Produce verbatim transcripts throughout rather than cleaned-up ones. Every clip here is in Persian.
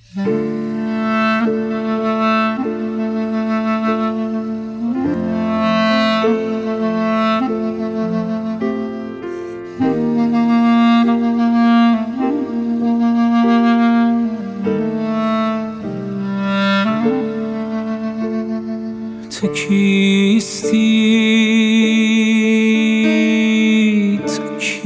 تو کیستی تو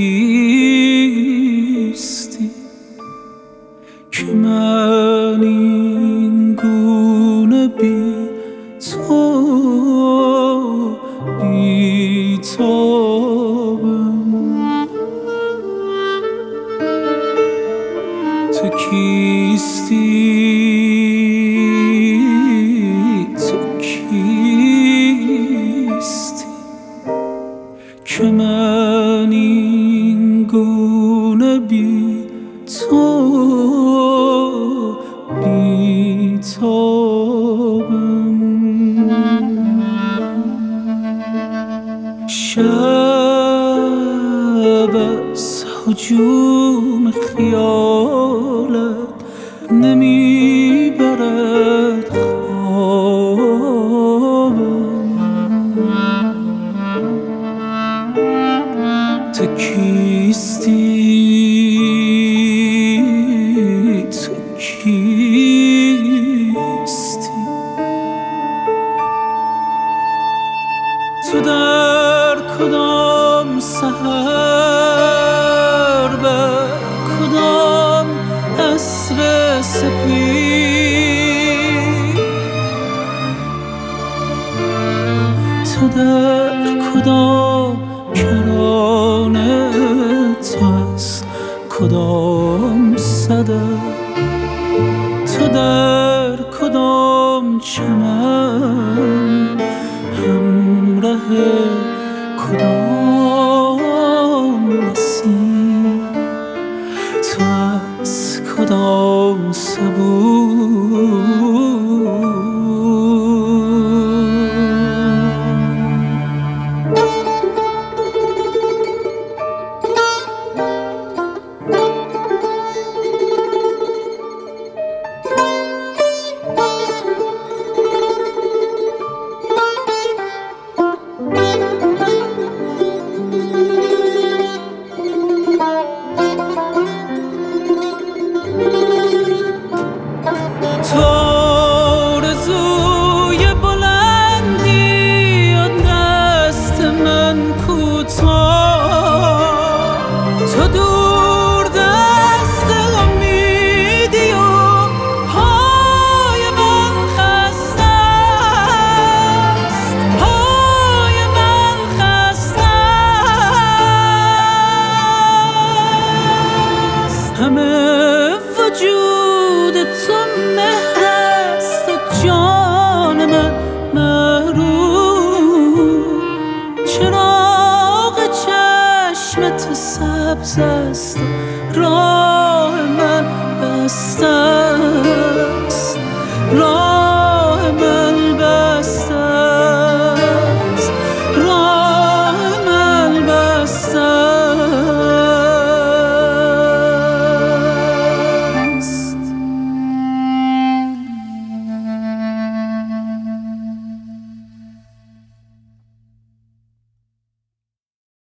کیستی که من این گونه بی تو بی تابم تو کیستی که من این گونه بی تو بی تابم شب از هجوم خیالت نمیبرد خوابم تو کیستی تو کیستی تو در کدام سحر بر کدام اسب سپید تو در کدام کرانه تو از کدام صدف تو در کدام چمن همراه کدام نسیم تو از کدام صبور تو دور دست امیدی و پای من خسته است پای من خسته است همه وجود تو مهر است و جان من محروم چراغ چشم تو سبز است راه من بسته است.